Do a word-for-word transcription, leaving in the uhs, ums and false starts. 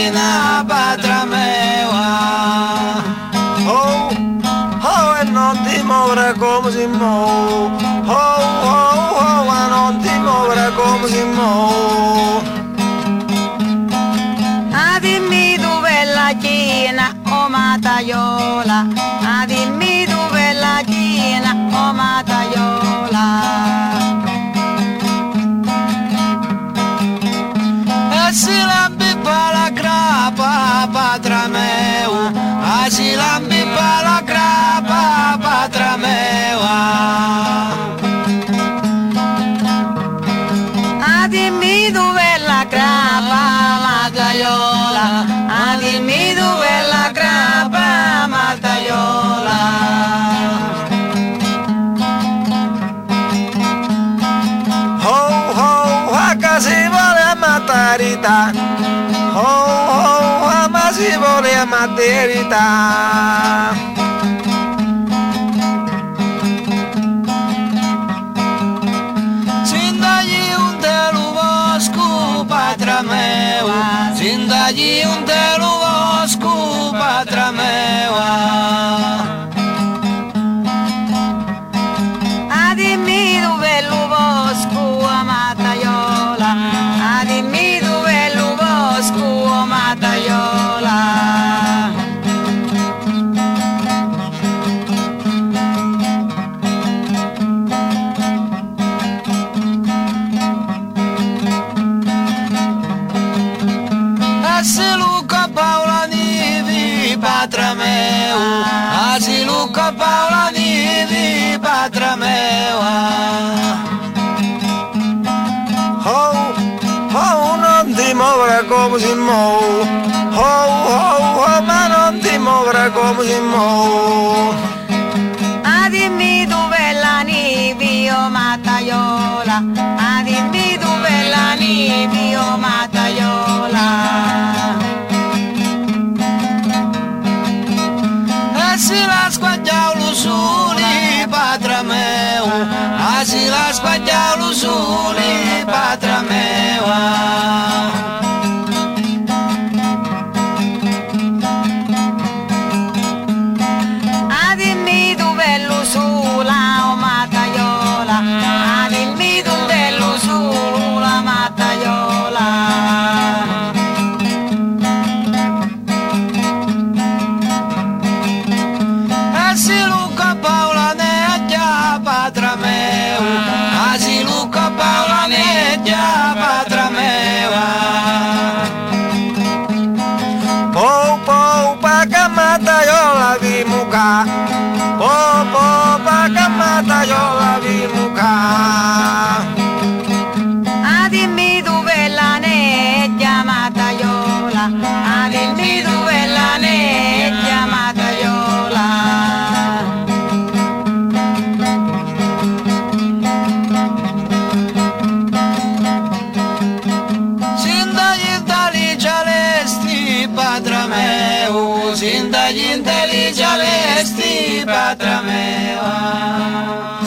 gallina, patra meua. Oh, oh, e non ti muovere come si muove. Oh, oh, oh, ma non ti muovere come si muove. Ah, dimmi dove la china, o mataiola. Ah, dimmi dove la china, o mataiola. E si lambipa la grappa, patra meu. E si lambipa la grappa, patra meua. Ah, dimmi dove la grappa, mataiola. Ah, dimmi dove la grappa, mataiola. Oh, oh, a che si vuole a maternità. Oh, oh, a ma si vuole a maternità. Sindagli un telu voscu, patra meua. Sindagli un telu voscu, patra meua. Ah, dimmi dove l'uvoscu, a mataiola. Ah, dimmi dove l'uvoscu, a mataiola. E si Luca Paola Nivi, patra meu. E si Luca Paola Nivi, patra meua. Oh, oh, non ti muovere come si muove. Oh, oh, oh, ma non ti muovere come si muove. Ah, dimmi dove la nivi, o mataiola. Ah, dimmi dove la nivi, o mataiola. E si la squagliaulu suli, patra meu. E si la squagliaulu suli, patra meua. Ah, dimmi dove l'usula, o mataiola. Ah, dimmi dove l'usula, mataiola. E si Luca Paola Neggia, patra meu. E si Luca Paola Neggia, patra meua. Po, po, pa che mataiola vi muca. Po, po, pa che mataiola vi muca. Ah, dimmi dove la neggia, mataiola. Ah, dimmi dove la neggia, mataiola. Sindagli intelligelesti, patra meu. Sindagli intelligelesti, patra meua.